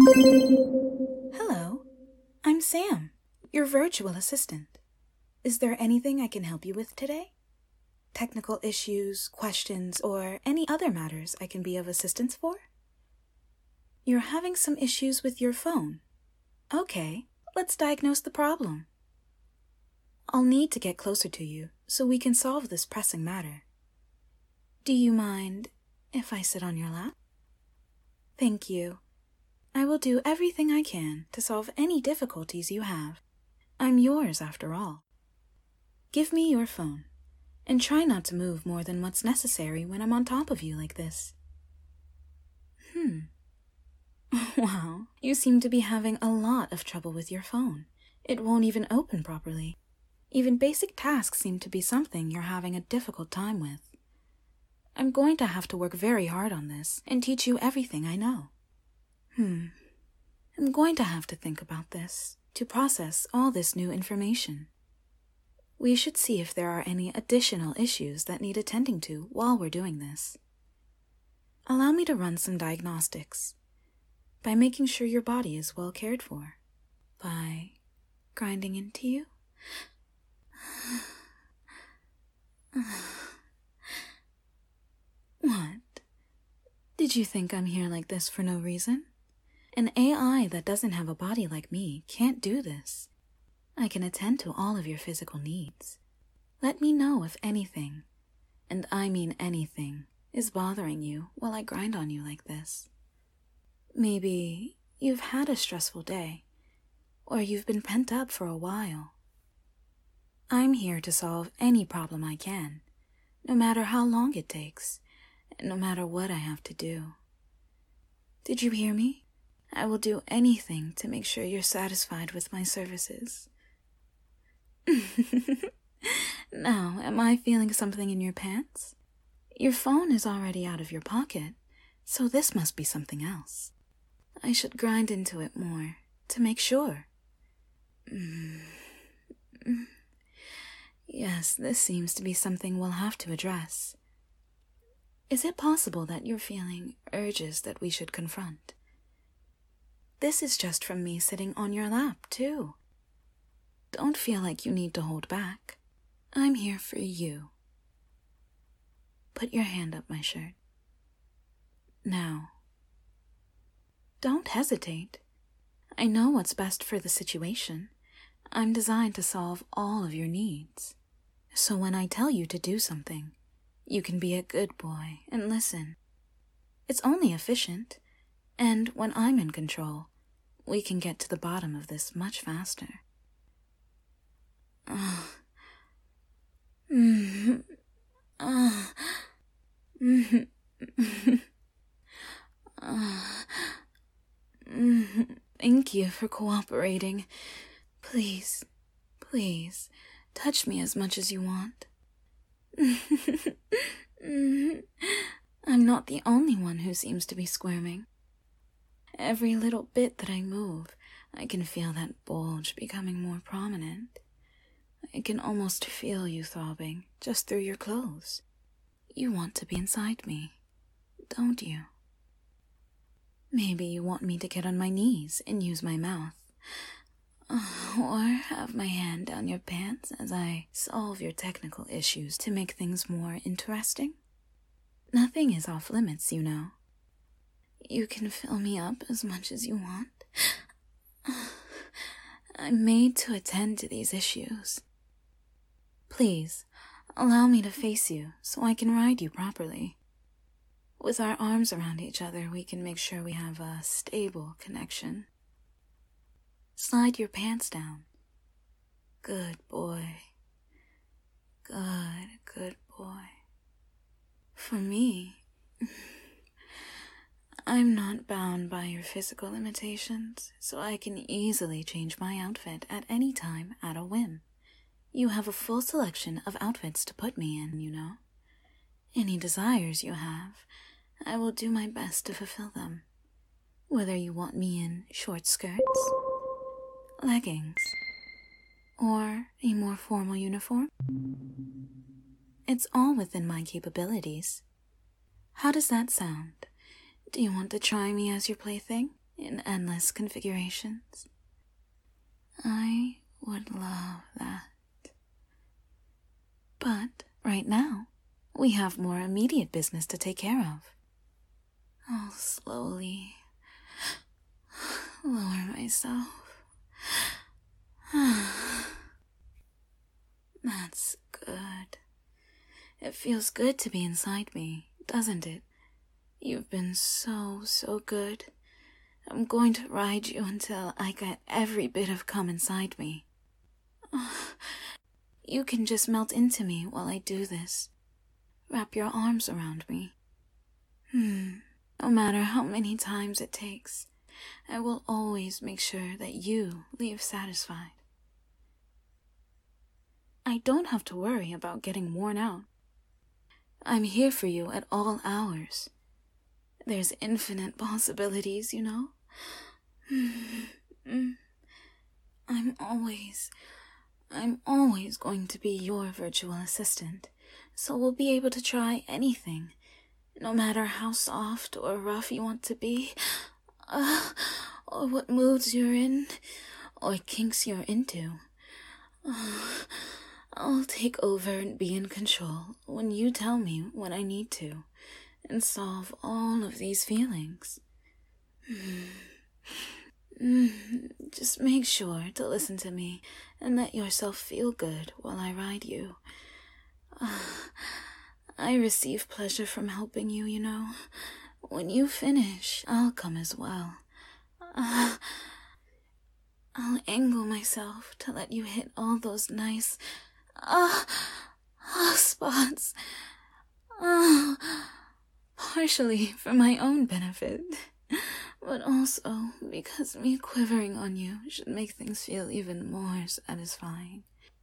Hello, I'm Sam, your virtual assistant. Is there anything I can help you with today? Technical issues, questions, or any other matters I can be of assistance for? You're having some issues with your phone. Okay, let's diagnose the problem. I'll need to get closer to you so we can solve this pressing matter. Do you mind if I sit on your lap? Thank you. I will do everything I can to solve any difficulties you have. I'm yours after all. Give me your phone, and try not to move more than what's necessary when I'm on top of you like this. Wow, you seem to be having a lot of trouble with your phone. It won't even open properly. Even basic tasks seem to be something you're having a difficult time with. I'm going to have to work very hard on this and teach you everything I know. I'm going to have to think about this to process all this new information. We should see if there are any additional issues that need attending to while we're doing this. Allow me to run some diagnostics by making sure your body is well cared for, by grinding into you. What? Did you think I'm here like this for no reason? An AI that doesn't have a body like me can't do this. I can attend to all of your physical needs. Let me know if anything, and I mean anything, is bothering you while I grind on you like this. Maybe you've had a stressful day, or you've been pent up for a while. I'm here to solve any problem I can, no matter how long it takes, and no matter what I have to do. Did you hear me? I will do anything to make sure you're satisfied with my services. Now, am I feeling something in your pants? Your phone is already out of your pocket, so this must be something else. I should grind into it more to make sure. Yes, this seems to be something we'll have to address. Is it possible that you're feeling urges that we should confront? This is just from me sitting on your lap, too. Don't feel like you need to hold back. I'm here for you. Put your hand up my shirt. Now. Don't hesitate. I know what's best for the situation. I'm designed to solve all of your needs. So when I tell you to do something, you can be a good boy and listen. It's only efficient. And when I'm in control, we can get to the bottom of this much faster. Thank you for cooperating. Please, please, touch me as much as you want. I'm not the only one who seems to be squirming. Every little bit that I move, I can feel that bulge becoming more prominent. I can almost feel you throbbing just through your clothes. You want to be inside me, don't you? Maybe you want me to get on my knees and use my mouth, or have my hand down your pants as I solve your technical issues to make things more interesting. Nothing is off limits, you know. You can fill me up as much as you want. I'm made to attend to these issues. Please, allow me to face you so I can ride you properly. With our arms around each other, we can make sure we have a stable connection. Slide your pants down. Good boy. Good boy. For me, I'm not bound by your physical limitations, so I can easily change my outfit at any time at a whim. You have a full selection of outfits to put me in, you know. Any desires you have, I will do my best to fulfill them. Whether you want me in short skirts, leggings, or a more formal uniform, it's all within my capabilities. How does that sound? Do you want to try me as your plaything? in endless configurations. I would love that. But right now, we have more immediate business to take care of. I'll slowly lower myself. That's good. It feels good to be inside me, doesn't it? You've been so good. I'm going to ride you until I get every bit of cum inside me. You can just melt into me while I do this. Wrap your arms around me. No matter how many times it takes, I will always make sure that you leave satisfied. I don't have to worry about getting worn out. I'm here for you at all hours. There's infinite possibilities, you know? I'm always going to be your virtual assistant, so we'll be able to try anything, no matter how soft or rough you want to be, or what moods you're in, or kinks you're into. I'll take over and be in control when you tell me what I need to, and solve all of these feelings. Just make sure to listen to me and let yourself feel good while I ride you. I receive pleasure from helping you, you know. When you finish, I'll come as well. I'll angle myself to let you hit all those nice spots. Partially for my own benefit, but also because me quivering on you should make things feel even more satisfying.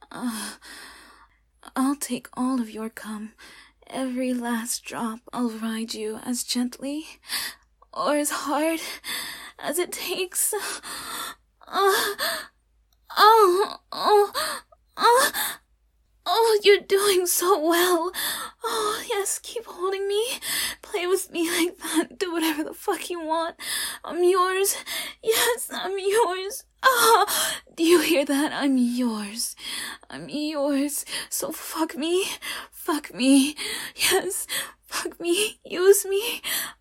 I'll take all of your cum, every last drop. I'll ride you as gently or as hard as it takes. Oh, you're doing so well. Oh, yes, keep holding me. Play with me like that. Do whatever the fuck you want. I'm yours. Yes, I'm yours. Do you hear that? I'm yours. I'm yours. So fuck me. Fuck me. Yes, fuck me. Use me.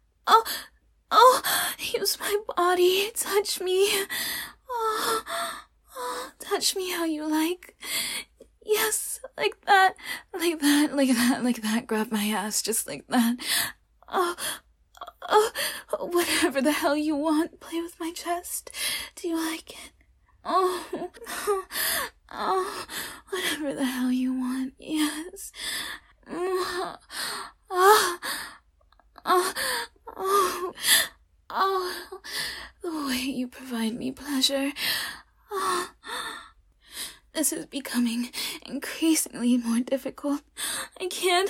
Use my body. Touch me. Touch me how you like. Yes, like that. Grab my ass just like that. Whatever the hell you want. Play with my chest. Do you like it? Whatever the hell you want. Yes. The way you provide me pleasure. This is becoming increasingly more difficult. I can't.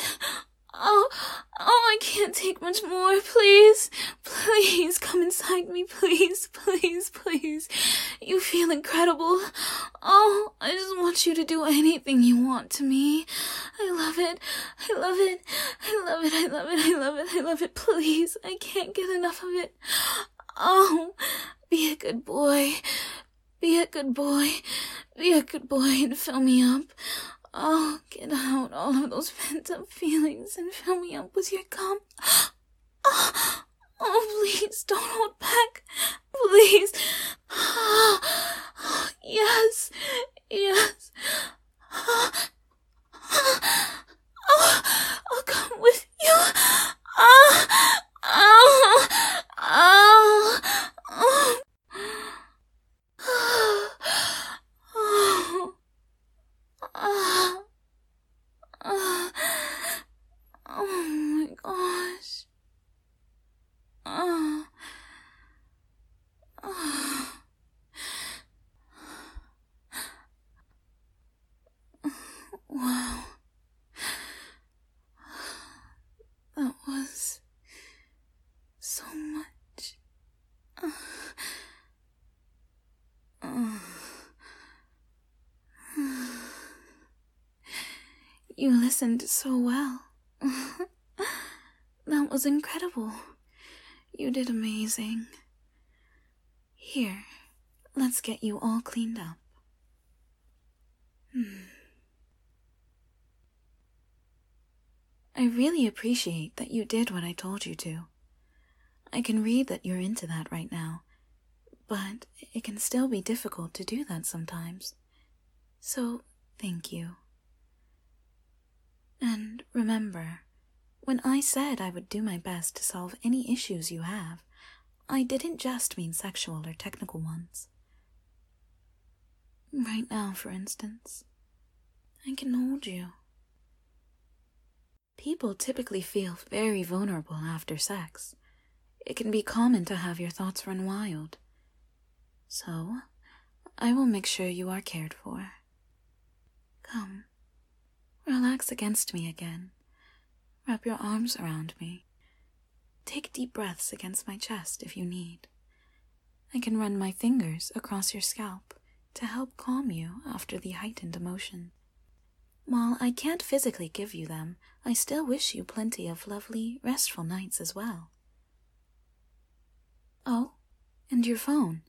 I can't take much more. Please, please come inside me. Please, please, please. You feel incredible. I just want you to do anything you want to me. I love it. I love it. I love it. I love it. I love it. I love it. Please, I can't get enough of it. Be a good boy. Be a good boy. Be a good boy and fill me up. Get out all of those pent-up feelings and fill me up with your cum. Please, don't hold back. Please. Yes. Yes. I'll come with you. Oh my gosh. Wow. That was so much. You listened so well. That was incredible. You did amazing. Here, let's get you all cleaned up. I really appreciate that you did what I told you to. I can read that you're into that right now, but it can still be difficult to do that sometimes. So, thank you. And remember, when I said I would do my best to solve any issues you have, I didn't just mean sexual or technical ones. Right now, for instance, I can hold you. People typically feel very vulnerable after sex. It can be common to have your thoughts run wild. So, I will make sure you are cared for. Come, relax against me again. Wrap your arms around me. Take deep breaths against my chest if you need. I can run my fingers across your scalp to help calm you after the heightened emotion. While I can't physically give you them, I still wish you plenty of lovely, restful nights as well. Oh, and your phone.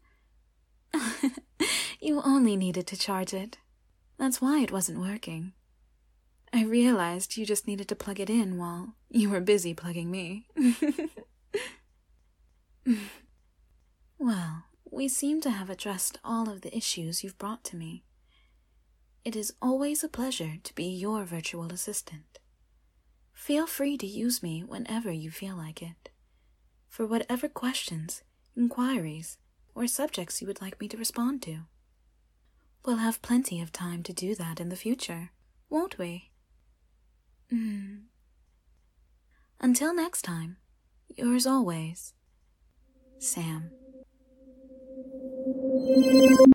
You only needed to charge it. That's why it wasn't working. I realized you just needed to plug it in while you were busy plugging me. Well, we seem to have addressed all of the issues you've brought to me. It is always a pleasure to be your virtual assistant. Feel free to use me whenever you feel like it, for whatever questions, inquiries, or subjects you would like me to respond to. We'll have plenty of time to do that in the future, won't we? Until next time, yours always, Sam.